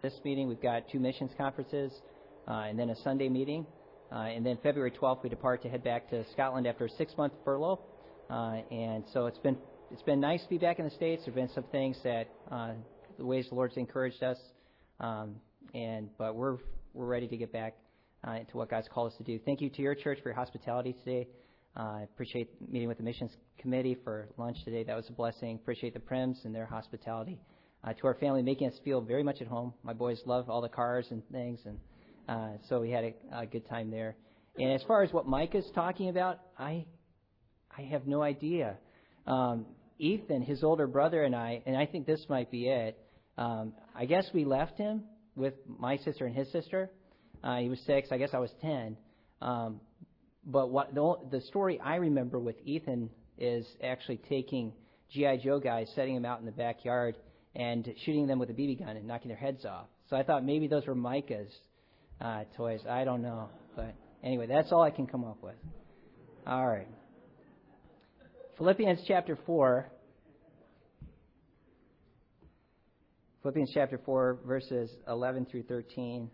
this meeting. We've got 2 missions conferences and then a Sunday meeting. And then February 12th, we depart to head back to Scotland after a 6-month furlough. And so it's been nice to be back in the States. There have been some things that the ways the Lord's encouraged us, but we're ready to get back into what God's called us to do. Thank you to your church for your hospitality today. I appreciate meeting with the missions committee for lunch today. That was a blessing. Appreciate the Prims and their hospitality. To our family, making us feel very much at home. My boys love all the cars and things, and so we had a good time there. And as far as what Mike is talking about, I have no idea. Ethan, his older brother, and I think this might be it. I guess we left him with my sister and his sister. He was 6. I guess I was 10. But the story I remember with Ethan is actually taking G.I. Joe guys, setting them out in the backyard, and shooting them with a BB gun and knocking their heads off. So I thought maybe those were Micah's toys. I don't know. But anyway, that's all I can come up with. All right. Philippians chapter 4. Philippians chapter 4, verses 11 through 13.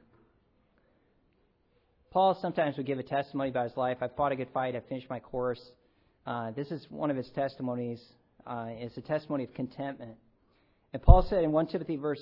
Paul sometimes would give a testimony about his life. I fought a good fight. I finished my course. This is one of his testimonies. It's a testimony of contentment. And Paul said in 1 Timothy verse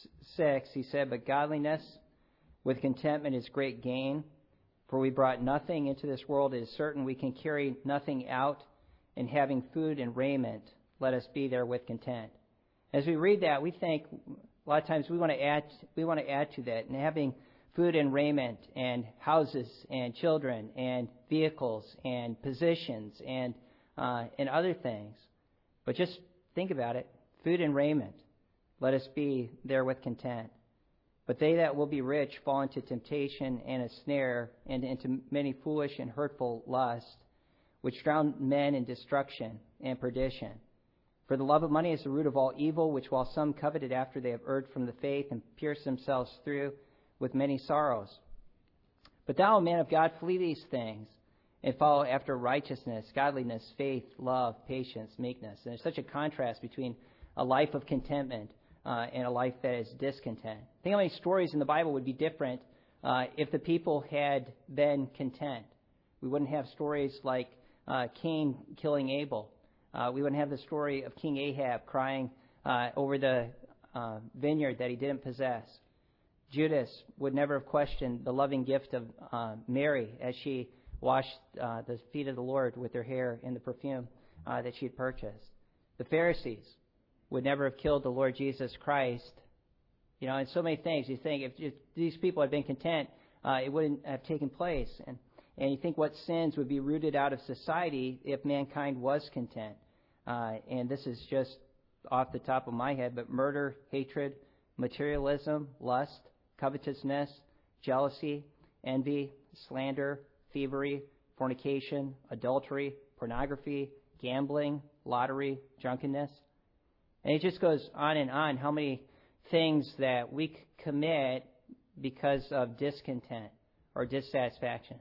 6, he said, "But godliness with contentment is great gain. For we brought nothing into this world. It is certain we can carry nothing out. And having food and raiment, let us be there with content." As we read that, we think a lot of times we want to add to that. And having food and raiment and houses and children and vehicles and positions and other things. But just think about it. Food and raiment, let us be there with content. But they that will be rich fall into temptation and a snare, and into many foolish and hurtful lusts, which drown men in destruction and perdition. For the love of money is the root of all evil, which while some coveted after they have erred from the faith and pierced themselves through with many sorrows. But thou, man of God, flee these things, and follow after righteousness, godliness, faith, love, patience, meekness. And there's such a contrast between a life of contentment and a life that is discontent. Think how many stories in the Bible would be different if the people had been content. We wouldn't have stories like Cain killing Abel. We wouldn't have the story of King Ahab crying over the vineyard that he didn't possess. Judas would never have questioned the loving gift of Mary as she washed the feet of the Lord with her hair in the perfume that she had purchased. The Pharisees would never have killed the Lord Jesus Christ. You know, and so many things. You think if these people had been content, it wouldn't have taken place. And you think what sins would be rooted out of society if mankind was content. And this is just off the top of my head, but murder, hatred, materialism, lust, covetousness, jealousy, envy, slander, thievery, fornication, adultery, pornography, gambling, lottery, drunkenness. And it just goes on how many things that we commit because of discontent or dissatisfaction.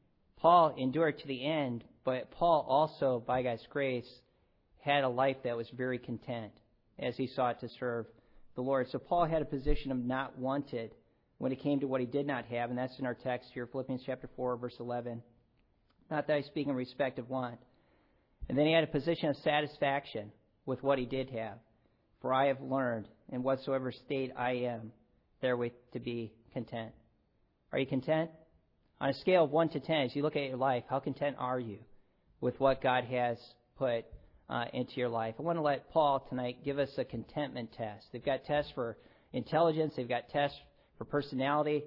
Paul endured to the end, but Paul also, by God's grace, had a life that was very content as he sought to serve the Lord. So Paul had a position of not wanted when it came to what he did not have, and that's in our text here, Philippians chapter 4, verse 11. Not that I speak in respect of want. And then he had a position of satisfaction with what he did have. For I have learned, in whatsoever state I am, therewith to be content. Are you content? On a scale of 1 to 10, as you look at your life, how content are you with what God has put into your life? I want to let Paul tonight give us a contentment test. They've got tests for intelligence, they've got tests for personality,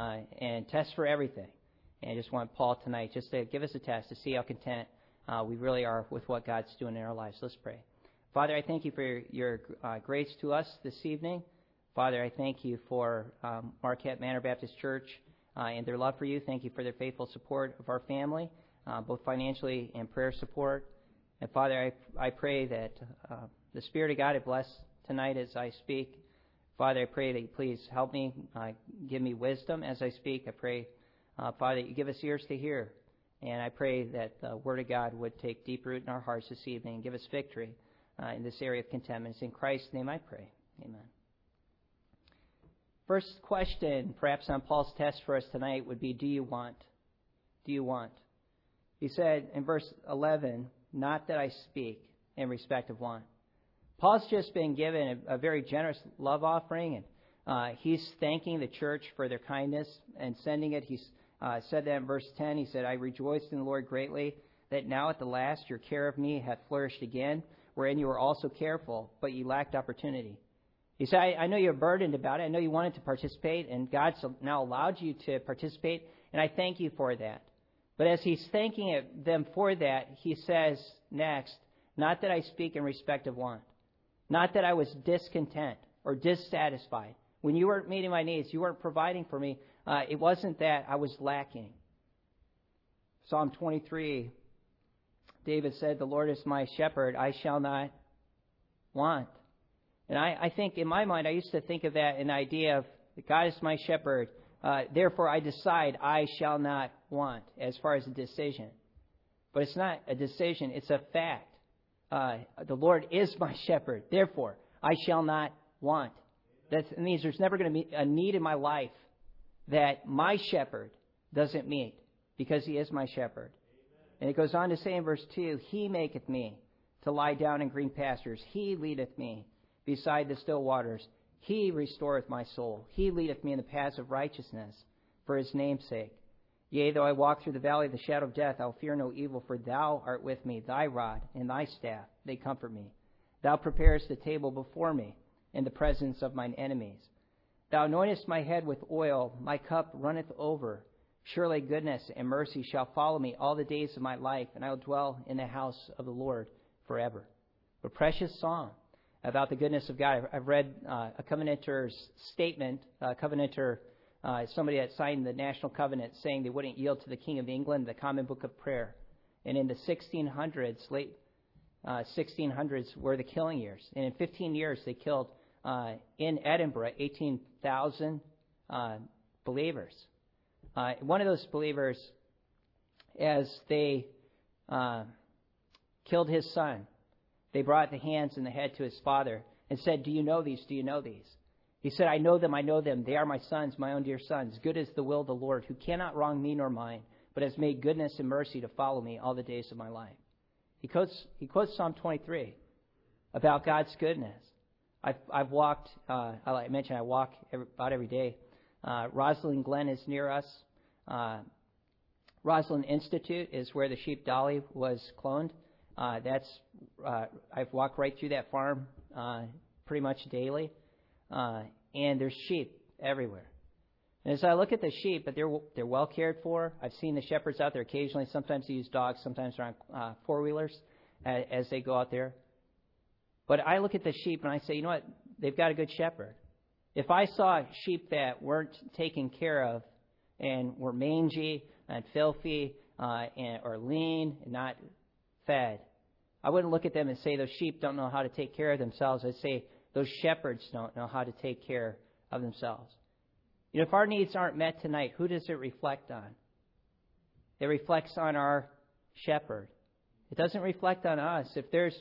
and tests for everything. And I just want Paul tonight just to give us a test to see how content we really are with what God's doing in our lives. Let's pray. Father, I thank you for your grace to us this evening. Father, I thank you for Marquette Manor Baptist Church and their love for you. Thank you for their faithful support of our family, both financially and prayer support. And Father, I pray that the Spirit of God would bless tonight as I speak. Father, I pray that you please help me, give me wisdom as I speak. I pray, Father, that you give us ears to hear. And I pray that the Word of God would take deep root in our hearts this evening and give us victory in this area of contentment. It's in Christ's name I pray. Amen. First question, perhaps on Paul's test for us tonight, would be, do you want? Do you want? He said in verse 11, not that I speak in respect of want. Paul's just been given a very generous love offering, and he's thanking the church for their kindness and sending it. He said that in verse 10. He said, I rejoiced in the Lord greatly that now at the last your care of me hath flourished again, wherein you were also careful, but ye lacked opportunity. He said, I know you're burdened about it. I know you wanted to participate, and God's now allowed you to participate, and I thank you for that. But as he's thanking them for that, he says next, not that I speak in respect of want, not that I was discontent or dissatisfied. When you weren't meeting my needs, you weren't providing for me. It wasn't that I was lacking. Psalm 23, David said, the Lord is my shepherd, I shall not want. And I think in my mind, I used to think of that in the idea of God is my shepherd. Therefore, I decide I shall not want as far as a decision. But it's not a decision. It's a fact. The Lord is my shepherd. Therefore, I shall not want. That means there's never going to be a need in my life that my shepherd doesn't meet because he is my shepherd. And it goes on to say in verse 2, he maketh me to lie down in green pastures. He leadeth me beside the still waters. He restoreth my soul. He leadeth me in the paths of righteousness for his name's sake. Yea, though I walk through the valley of the shadow of death, I'll fear no evil, for thou art with me. Thy rod and thy staff, they comfort me. Thou preparest the table before me in the presence of mine enemies. Thou anointest my head with oil, my cup runneth over. Surely goodness and mercy shall follow me all the days of my life, and I will dwell in the house of the Lord forever. A precious song about the goodness of God. I've read a covenanter's statement. A covenanter is somebody that signed the National Covenant saying they wouldn't yield to the King of England, the Common Book of Prayer. And in the 1600s, late 1600s, were the killing years. And in 15 years, they killed in Edinburgh 18,000 believers. One of those believers, as they killed his son, they brought the hands and the head to his father and said, do you know these? Do you know these? He said, I know them. They are my sons, my own dear sons. Good is the will of the Lord, who cannot wrong me nor mine, but has made goodness and mercy to follow me all the days of my life. He quotes Psalm 23 about God's goodness. I've walked, I mentioned I walk about every day. Rosalind Glen is near us. Rosalind Institute is where the sheep Dolly was cloned. I've walked right through that farm pretty much daily, and there's sheep everywhere. And as I look at the sheep, but they're well cared for. I've seen the shepherds out there occasionally. Sometimes they use dogs, sometimes they're on four-wheelers as they go out there. But I look at the sheep and I say, you know what? They've got a good shepherd. If I saw sheep that weren't taken care of and were mangy and filthy or lean and not fed, I wouldn't look at them and say those sheep don't know how to take care of themselves. I'd say those shepherds don't know how to take care of themselves. You know, if our needs aren't met tonight, who does it reflect on? It reflects on our shepherd. It doesn't reflect on us. If there's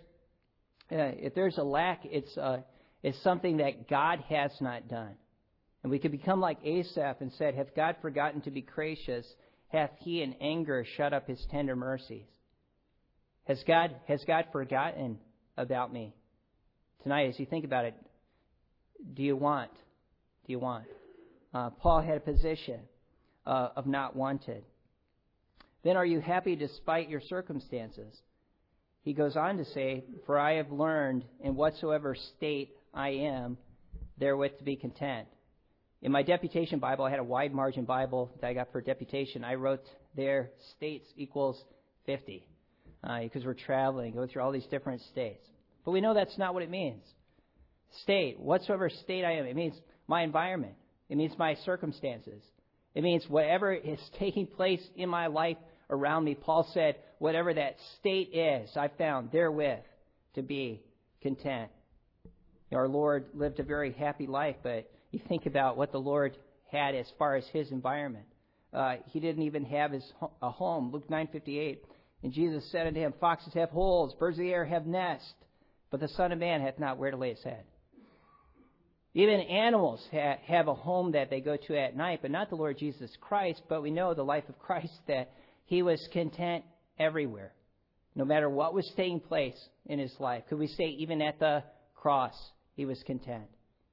a lack, it's something that God has not done. And we could become like Asaph and said, hath God forgotten to be gracious? Hath he in anger shut up his tender mercies? Has God forgotten about me? Tonight, as you think about it, do you want? Do you want? Paul had a position of not wanted. Then are you happy despite your circumstances? He goes on to say, for I have learned in whatsoever state I am, therewith to be content. In my deputation Bible, I had a wide margin Bible that I got for deputation. I wrote there, states equals 50, because we're traveling, go through all these different states. But we know that's not what it means. State, whatsoever state I am, it means my environment. It means my circumstances. It means whatever is taking place in my life around me. Paul said, whatever that state is, I found therewith to be content. Our Lord lived a very happy life, but you think about what the Lord had as far as his environment. He didn't even have a home. Luke 9:58. And Jesus said unto him, foxes have holes, birds of the air have nests, but the Son of Man hath not where to lay his head. Even animals have a home that they go to at night, but not the Lord Jesus Christ. But we know the life of Christ, that he was content everywhere, no matter what was taking place in his life. Could we say even at the cross, he was content?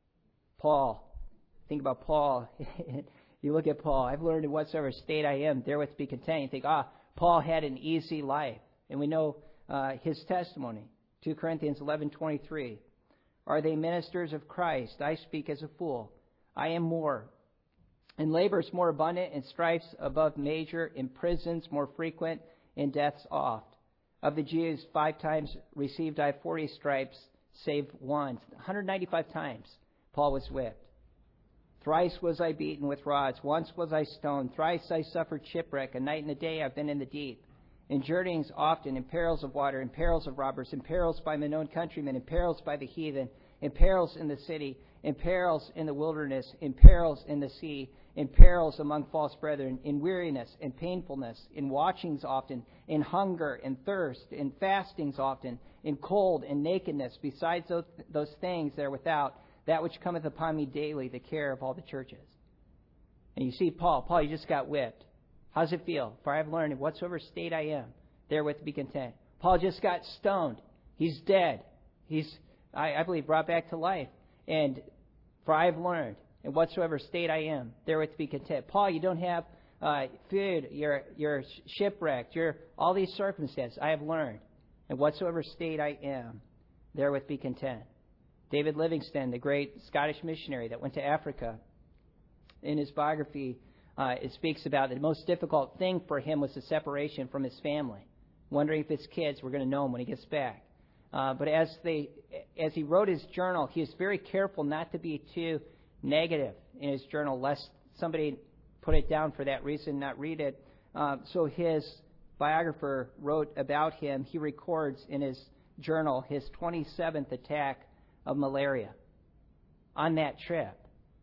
Paul, think about Paul. You look at Paul. I've learned in whatsoever state I am, therewith be content. You think, Paul had an easy life. And we know his testimony. 2 Corinthians 11:23. Are they ministers of Christ? I speak as a fool. I am more. In labors more abundant, in strifes above measure, in prisons more frequent, in deaths oft. Of the Jews 5 times received I 40 stripes, save once. 195 times Paul was whipped. Thrice was I beaten with rods. Once was I stoned. Thrice I suffered shipwreck. A night and a day I've been in the deep. In journeyings often, in perils of water, in perils of robbers, in perils by mine own countrymen, in perils by the heathen, in perils in the city, in perils in the wilderness, in perils in the sea, in perils among false brethren, in weariness and painfulness, in watchings often, in hunger and thirst, in fastings often, in cold and nakedness, besides those things that are without, that which cometh upon me daily, the care of all the churches. And you see Paul, you just got whipped. How does it feel? For I have learned in whatsoever state I am, therewith be content. Paul just got stoned. He's dead. He's, I believe, brought back to life. And for I have learned in whatsoever state I am, therewith be content. Paul, you don't have food. You're shipwrecked. You're all these circumstances. I have learned in whatsoever state I am, therewith be content. David Livingstone, the great Scottish missionary that went to Africa, in his biography, it speaks about the most difficult thing for him was the separation from his family, wondering if his kids were going to know him when he gets back. But as he wrote his journal, he was very careful not to be too negative in his journal, lest somebody put it down for that reason, not read it. So his biographer wrote about him. He records in his journal his 27th attack of malaria on that trip.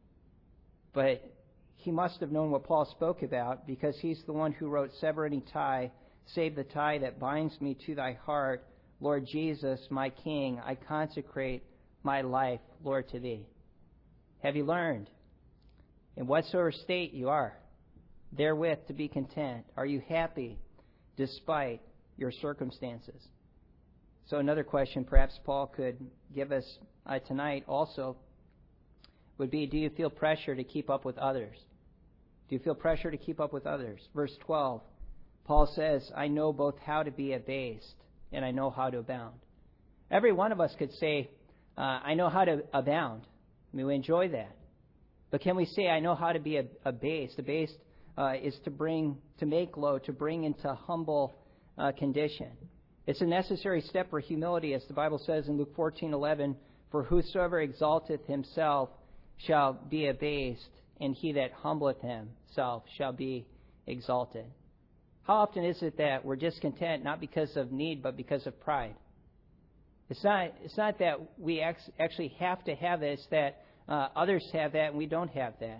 But he must have known what Paul spoke about, because he's the one who wrote, sever any tie, save the tie that binds me to thy heart. Lord Jesus, my King, I consecrate my life, Lord, to thee. Have you learned in whatsoever state you are, therewith to be content? Are you happy despite your circumstances? So another question perhaps Paul could give us tonight also would be, do you feel pressure to keep up with others? Do you feel pressure to keep up with others? Verse 12, Paul says, I know both how to be abased and I know how to abound. Every one of us could say, I know how to abound. I mean, we enjoy that. But can we say, I know how to be abased? Abased is to make low, to bring into humble condition. It's a necessary step for humility, as the Bible says in Luke 14:11, for whosoever exalteth himself shall be abased, and he that humbleth himself shall be exalted. How often is it that we're discontent not because of need, but because of pride? It's not that we actually have to have it. It's that others have that and we don't have that.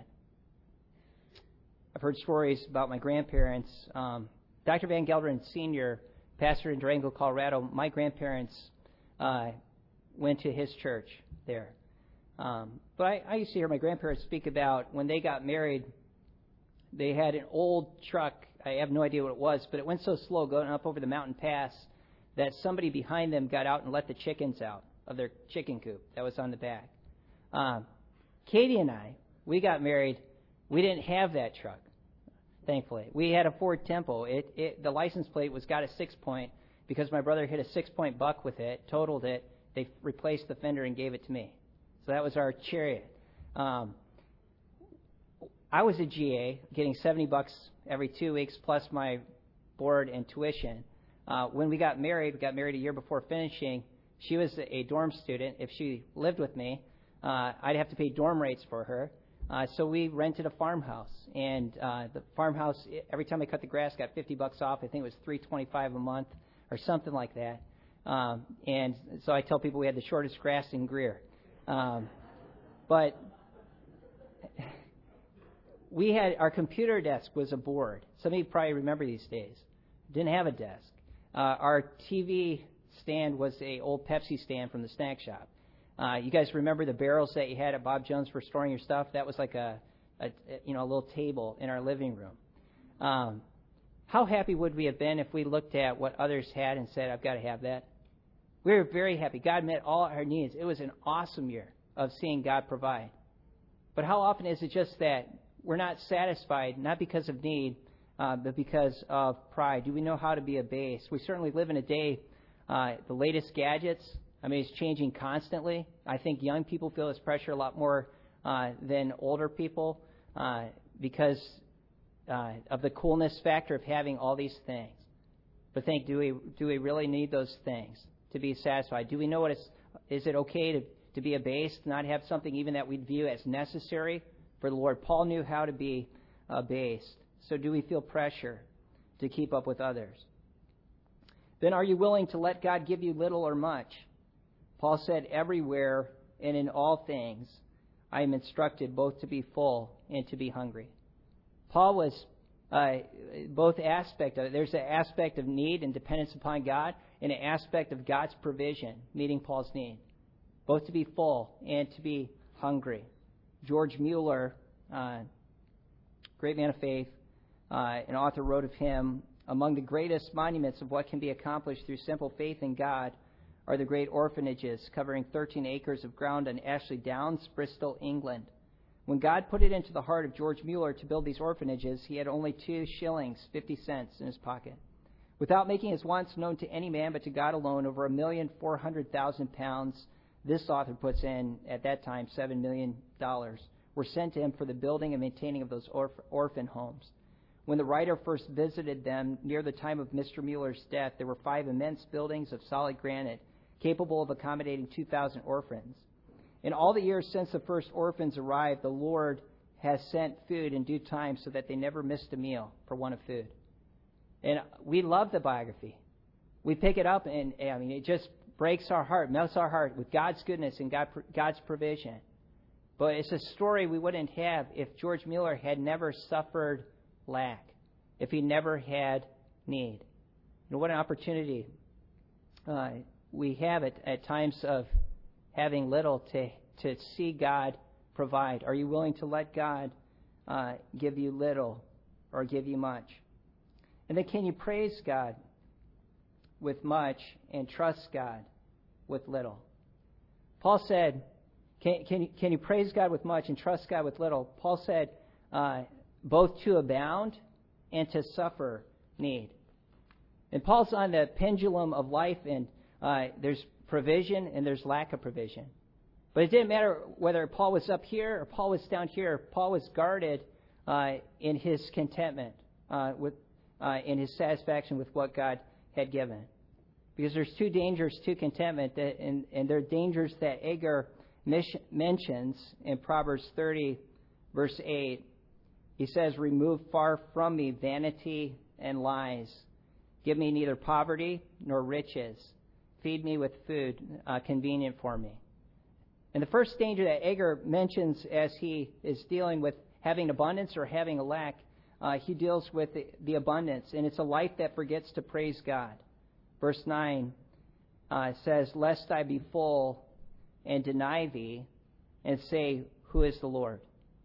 I've heard stories about my grandparents. Dr. Van Gelderen Sr., pastor in Durango, Colorado, my grandparents went to his church there. But I used to hear my grandparents speak about when they got married, they had an old truck. I have no idea what it was, but it went so slow going up over the mountain pass that somebody behind them got out and let the chickens out of their chicken coop that was on the back. Katie and I, we got married. We didn't have that truck, thankfully. We had a Ford Tempo. The license plate got a 6-point because my brother hit a 6-point buck with it, totaled it. They replaced the fender and gave it to me. So that was our Chariot. I was a GA, getting $70 every 2 weeks plus my board and tuition. When we got married a year before finishing. She was a dorm student. If she lived with me, I'd have to pay dorm rates for her. So we rented a farmhouse, and the farmhouse, every time I cut the grass, got $50 off. I think it was $3.25 a month or something like that. And so I tell people we had the shortest grass in Greer. But we had, our computer desk was a board. Some of you probably remember these days. Didn't have a desk. Our TV stand was a old Pepsi stand from the snack shop. You guys remember the barrels that you had at Bob Jones for storing your stuff? That was like a little table in our living room. How happy would we have been if we looked at what others had and said, I've got to have that? We were very happy. God met all our needs. It was an awesome year of seeing God provide. But how often is it just that we're not satisfied, not because of need, but because of pride? Do we know how to be abased? We certainly live in a day, the latest gadgets, it's changing constantly. I think young people feel this pressure a lot more than older people because of the coolness factor of having all these things. But do we really need those things to be satisfied? Do we know is it okay to be abased, not have something even that we'd view as necessary for the Lord? Paul knew how to be abased. So do we feel pressure to keep up with others? Then are you willing to let God give you little or much? Paul said, everywhere and in all things I am instructed both to be full and to be hungry. Paul was both aspects of it. There's an aspect of need and dependence upon God and an aspect of God's provision, meeting Paul's need. Both to be full and to be hungry. George Mueller, great man of faith, an author wrote of him, among the greatest monuments of what can be accomplished through simple faith in God are the great orphanages covering 13 acres of ground on Ashley Downs, Bristol, England. When God put it into the heart of George Mueller to build these orphanages, he had only 2 shillings, 50 cents in his pocket. Without making his wants known to any man but to God alone, over £1,400,000, this author puts in, at that time, $7 million, were sent to him for the building and maintaining of those orphan homes. When the writer first visited them near the time of Mr. Mueller's death, there were 5 immense buildings of solid granite, capable of accommodating 2,000 orphans. In all the years since the first orphans arrived, the Lord has sent food in due time so that they never missed a meal for want of food. And we love the biography. We pick it up, and it just breaks our heart, melts our heart with God's goodness and God's provision. But it's a story we wouldn't have if George Mueller had never suffered lack, if he never had need. What an opportunity we have at times of having little to see God provide. Are you willing to let God give you little or give you much? And then can you praise God with much and trust God with little? Paul said, can you praise God with much and trust God with little? Paul said, both to abound and to suffer need. And Paul's on the pendulum of life, and there's provision and there's lack of provision. But it didn't matter whether Paul was up here or Paul was down here. Paul was guarded in his contentment, in his satisfaction with what God had given. Because there's 2 dangers to contentment, and they're dangers that Agur mentions in Proverbs 30, verse 8. He says, remove far from me vanity and lies. Give me neither poverty nor riches. Feed me with food convenient for me. And the first danger that Agur mentions as he is dealing with having abundance or having a lack, he deals with the abundance. And it's a life that forgets to praise God. Verse 9 says, lest I be full and deny thee and say, who is the Lord?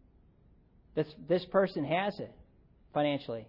This person has it financially.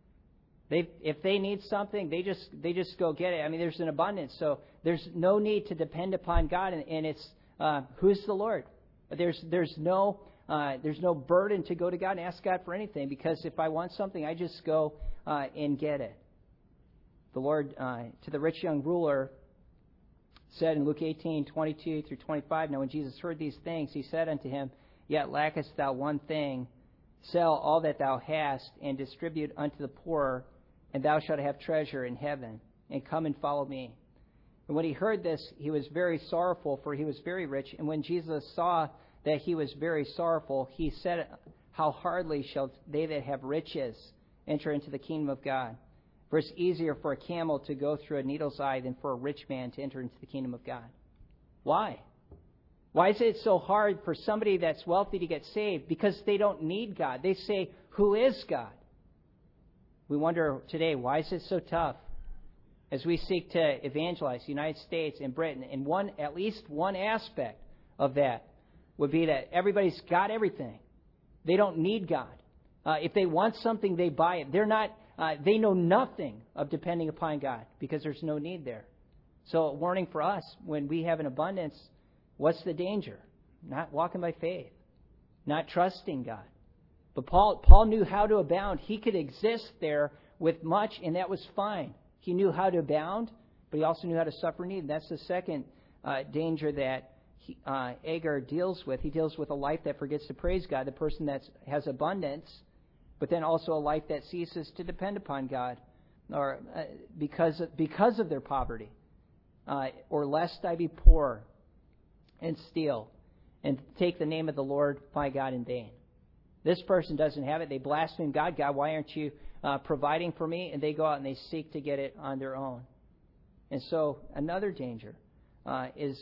If they need something, they just go get it. There's an abundance, so there's no need to depend upon God, and it's who's the Lord? There's no burden to go to God and ask God for anything, because if I want something, I just go and get it. The Lord to the rich young ruler said in Luke 18:22 through 25. Now when Jesus heard these things, he said unto him, yet lackest thou one thing. Sell all that thou hast, and distribute unto the poor, and thou shalt have treasure in heaven. And come and follow me. And when he heard this, he was very sorrowful, for he was very rich. And when Jesus saw that he was very sorrowful, he said, how hardly shall they that have riches enter into the kingdom of God? For it's easier for a camel to go through a needle's eye than for a rich man to enter into the kingdom of God. Why? Why is it so hard for somebody that's wealthy to get saved? Because they don't need God. They say, who is God? We wonder today, why is it so tough? As we seek to evangelize the United States and Britain in at least one aspect of that would be that everybody's got everything. They don't need God. If they want something, they buy it. They know nothing of depending upon God because there's no need there. So a warning for us, when we have an abundance, what's the danger? Not walking by faith, not trusting God. But Paul knew how to abound. He could exist there with much, and that was fine. He knew how to abound, but he also knew how to suffer need. That's the second danger that Agur deals with. He deals with a life that forgets to praise God, the person that has abundance, but then also a life that ceases to depend upon God, or because of their poverty, or lest I be poor and steal and take the name of the Lord my God in vain. This person doesn't have it. They blaspheme God. God, why aren't you providing for me? And they go out and they seek to get it on their own. And so another danger is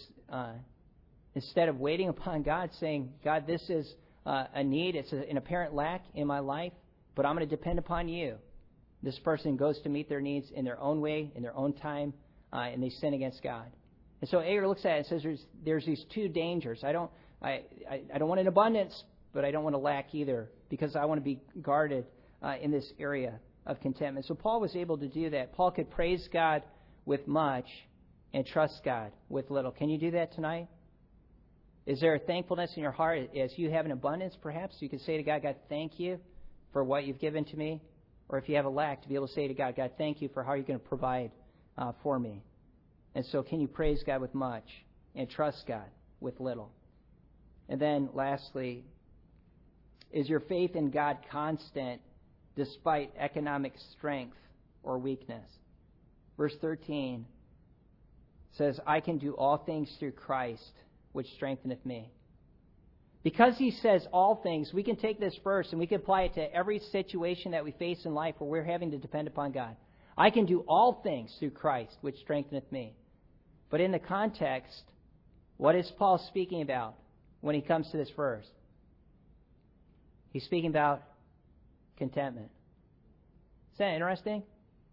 instead of waiting upon God, saying, God, this is a need. It's an apparent lack in my life, but I'm going to depend upon you. This person goes to meet their needs in their own way, in their own time, and they sin against God. And so Agur looks at it and says there's these two dangers. I don't want an abundance, but I don't want to lack either, because I want to be guarded in this area of contentment. So Paul was able to do that. Paul could praise God with much and trust God with little. Can you do that tonight? Is there a thankfulness in your heart as you have an abundance, perhaps? You could say to God, God, thank you for what you've given to me. Or if you have a lack, to be able to say to God, God, thank you for how you're going to provide for me. And so can you praise God with much and trust God with little? And then lastly, is your faith in God constant despite economic strength or weakness? Verse 13 says, I can do all things through Christ, which strengtheneth me. Because he says all things, we can take this verse and we can apply it to every situation that we face in life where we're having to depend upon God. I can do all things through Christ, which strengtheneth me. But in the context, what is Paul speaking about when he comes to this verse? He's speaking about contentment. Is that interesting?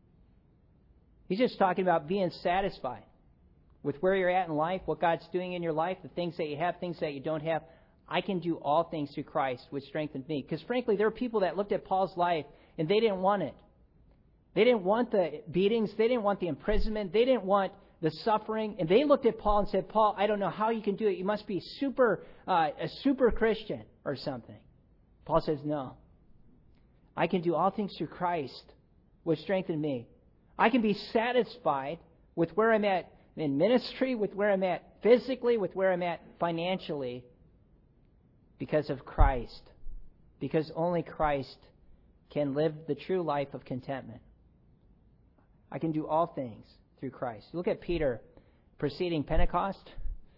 He's just talking about being satisfied with where you're at in life, what God's doing in your life, the things that you have, things that you don't have. I can do all things through Christ, which strengthens me. Because frankly, there are people that looked at Paul's life and they didn't want it. They didn't want the beatings. They didn't want the imprisonment. They didn't want the suffering. And they looked at Paul and said, Paul, I don't know how you can do it. You must be a super Christian or something. Paul says, no. I can do all things through Christ, which strengthen me. I can be satisfied with where I'm at in ministry, with where I'm at physically, with where I'm at financially, because of Christ. Because only Christ can live the true life of contentment. I can do all things through Christ. Look at Peter preceding Pentecost.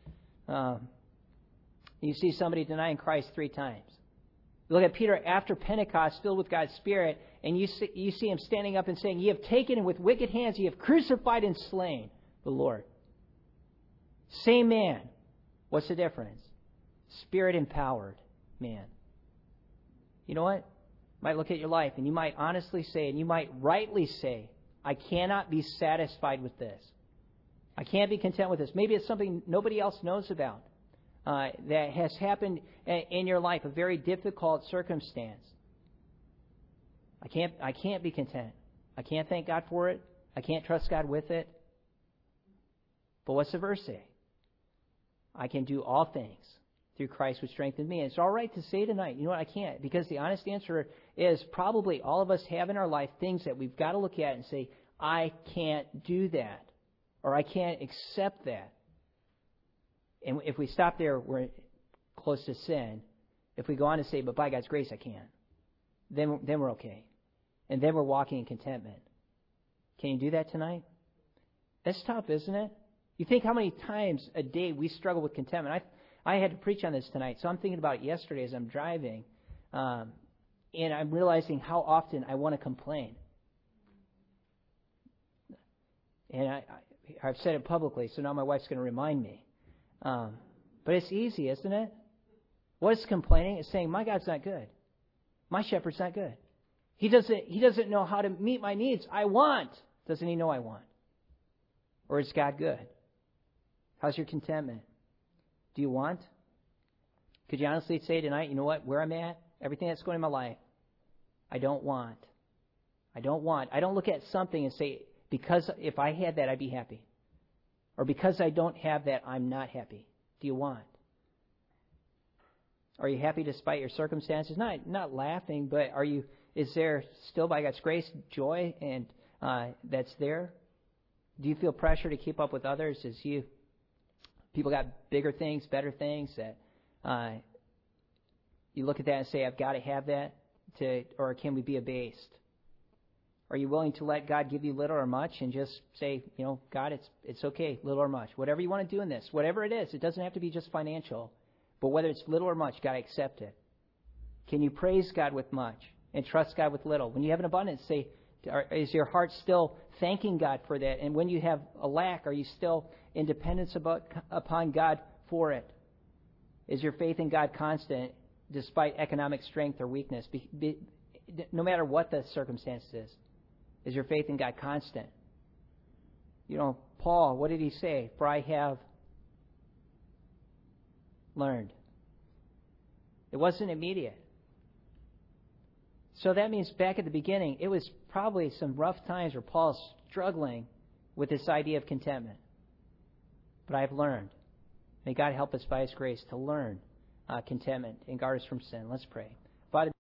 You see somebody denying Christ 3 times. Look at Peter after Pentecost, filled with God's Spirit, and you see him standing up and saying, "Ye have taken him with wicked hands, ye have crucified and slain the Lord." Same man. What's the difference? Spirit-empowered man. You know what? You might look at your life, and you might honestly say, and you might rightly say, I cannot be satisfied with this. I can't be content with this. Maybe it's something nobody else knows about. That has happened in your life, a very difficult circumstance. I can't be content. I can't thank God for it. I can't trust God with it. But what's the verse say? I can do all things through Christ which strengthens me. And it's all right to say tonight, you know what, I can't. Because the honest answer is probably all of us have in our life things that we've got to look at and say, I can't do that. Or I can't accept that. And if we stop there, we're close to sin. If we go on to say, but by God's grace, I can, then we're okay. And then we're walking in contentment. Can you do that tonight? That's tough, isn't it? You think how many times a day we struggle with contentment. I had to preach on this tonight, so I'm thinking about it yesterday as I'm driving, and I'm realizing how often I want to complain. And I've said it publicly, so now my wife's going to remind me. But it's easy, isn't it? What is complaining? It's saying, my God's not good. My shepherd's not good. He doesn't know how to meet my needs. I want. Doesn't he know I want? Or is God good? How's your contentment? Do you want? Could you honestly say tonight, you know what, where I'm at, everything that's going in my life, I don't want. I don't want. I don't look at something and say, because if I had that, I'd be happy. Or because I don't have that, I'm not happy. Do you want? Are you happy despite your circumstances? Not laughing, but is there still, by God's grace, joy and that's there? Do you feel pressure to keep up with others as people got bigger things, better things that you look at that and say, I've got to have that, or can we be abased? Are you willing to let God give you little or much and just say, God, it's okay, little or much. Whatever you want to do in this, whatever it is, it doesn't have to be just financial, but whether it's little or much, God, accept it. Can you praise God with much and trust God with little? When you have an abundance, say, is your heart still thanking God for that? And when you have a lack, are you still in dependence upon God for it? Is your faith in God constant despite economic strength or weakness? No matter what the circumstances is your faith in God constant? Paul, what did he say? For I have learned. It wasn't immediate. So that means back at the beginning, it was probably some rough times where Paul's struggling with this idea of contentment. But I've learned. May God help us by His grace to learn contentment and guard us from sin. Let's pray. Father,